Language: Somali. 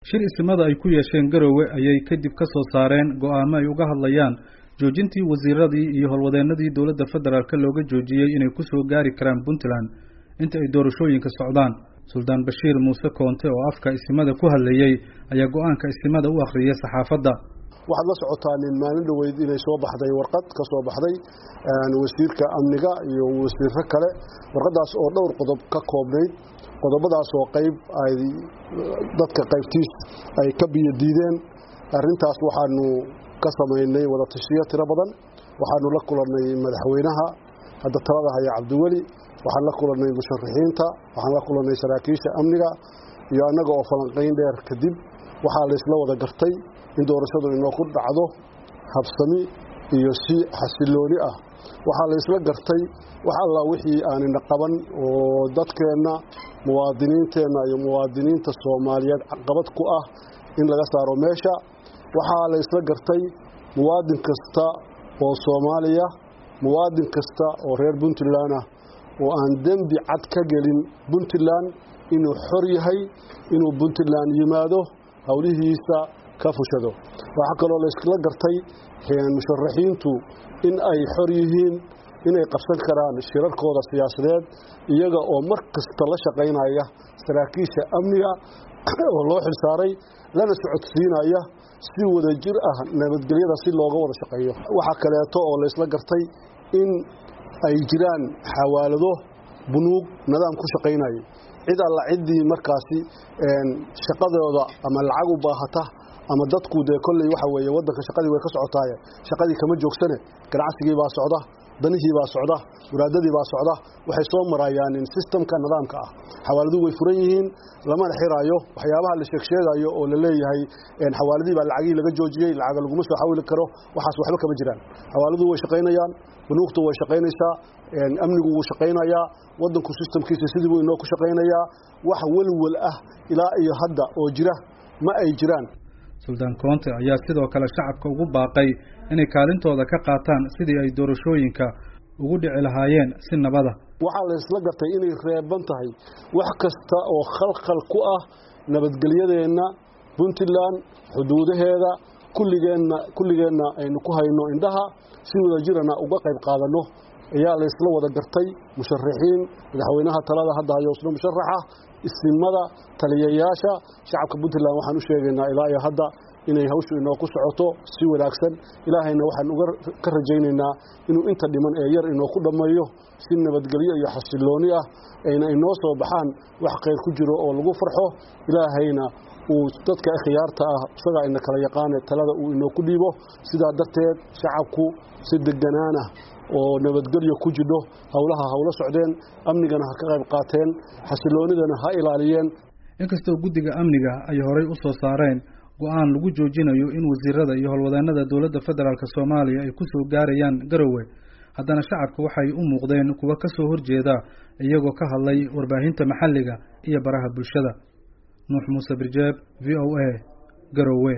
shir ismada ay ku yeesheen Garowe ayay kadib ka soo saareen go'aamo ay uga hadlayaan joojintii wasiiradii iyo howlwadeenadii dawladda federaalka looga joojiyay inay ku soo gaari karaan Puntland inta ay doorashooyinka socdaan. Suldaan Bashiir Muuse Koonte oo afka ismada ku hadlayay ayaa go'aanka ismada u akhriyay saxaafadda. waxaad la socotaan in maalin dhaweyd inay soo baxday warqad ka soo baxday wasiirka amniga iyo wasiirro kale warqadaas oo dhowr qodob ka koobnayd qodobadaas oo qayb ay dadka qaybtiis ay ka biyo diideen arrintaas waxaanu ka sameynay wada tashiyo tiro badan waxaanu la kulannay madaxweynaha hadda talada haya Cabdiweli waxaan la kulannay musharaxiinta waxaan la kulannay saraakiisha amniga iyo anaga oo falanqayn dheer kadib waxaa la isla wada gartay in doorashadu inoo ku dhacdo habsami iyo si xasilooni ah waxaa la isla gartay wax alla wixii aanina qaban oo dadkeena muwaadiniinteena iyo muwaadiniinta Soomaaliyeed caqabad ku ah in laga saaro meesha waxaa la isla gartay muwaadin kasta oo Soomaaliya muwaadin kasta oo reer Puntland ah oo aan dambi cad ka gelin Puntland inuu xor yahay inuu Puntland yimaado hawlihiisa ka fushado waxa kaloo la isla gartay musharaxiintu in ay xor yihiin inay qabsan karaan shirarkooda siyaasadeed iyaga oo markasta la shaqeynaya saraakiisha amniga oo loo xilsaaray lana socodsiinaya si wada jir ah nabadgelyada si looga wada shaqeeyo waxa kale oo la isla gartay in ay jiraan xawaalado bunuug nidaam ku shaqeynaya cid alla cidii markaasi shaqadooda ama lacag u baahata ama dadku kolley waxa weeye wadanka shaqadii way ka socotaay shaqadii kama joogsane ganacsigii baa socda danihii baa socda muraadadii baa socda waxay soo marayaan in systemka nidaamka ah xawaaladu way furan yihiin lama xiraayo waxyaabaha la sheegayo oo la leeyahay xawaaladii baa lacagii laga joojiyay lacag lagu soo xawili karo waxaas waxba kama jiraan xawaaladu way shaqeynayaan bunuugtu way shaqeynaysaa amnigu wuu shaqeynayaa wadanku systemkiisa sidii uu inoo ku shaqeynayaa wax walwal ah ilaa iyo hadda oo jira ma ay jiraan. Suldaan Koonte ayaa sidoo kale shacabka ugu baaqay inay kaalintooda ka qaataan sidii ay doorashooyinka ugu dhici lahaayeen si nabada. Waxa la isla gartay inay reeban tahay wax kasta oo khalkhal ku ah nabadgelyadeena Puntland xuduudaheeda kulligeena aynu ku hayno indhaha si wada jirana uga qayb qaadano ayaa la isla wada gartay musharaxiin madaxweynaha talada hadda hayo isna musharaxa ismada taliyayaasha shacabka Puntland waxaan u sheegaynaa ilaa iyo hadda inay hawshu inoo ku socoto si wanaagsan ilaahayna waxaan uga ka rajaynaynaa inuu inta dhiman ee yar inoo ku dhameeyo si nabadgelyo iyo xasilooni ah ayna inoo soo baxaan wax qayr ku jiro oo lagu farxo ilaahayna uu dadka khiyaarta ah isaga in kala yaqaan talada uu inoo ku dhiibo sida darteed shacabku si deganaana oo nabadgelyo ku jiro hawlo socdeen amnigana ka qayb qaateen xasiloonidana ha ilaaliyeen. Inkastoo guddiga amniga ay horay u soo saareen go'aan lagu joojinayo in wasiirada iyo howlwadeenada dawladda federaalka Soomaaliya ay ku soo gaarayaan Garowe haddana shacabku waxay u muuqdeen kuwa ka soo horjeeda iyagoo ka hadlay warbaahinta maxalliga iyo baraha bulshada. Nuux Muuse Birjeeb VOA Garowe.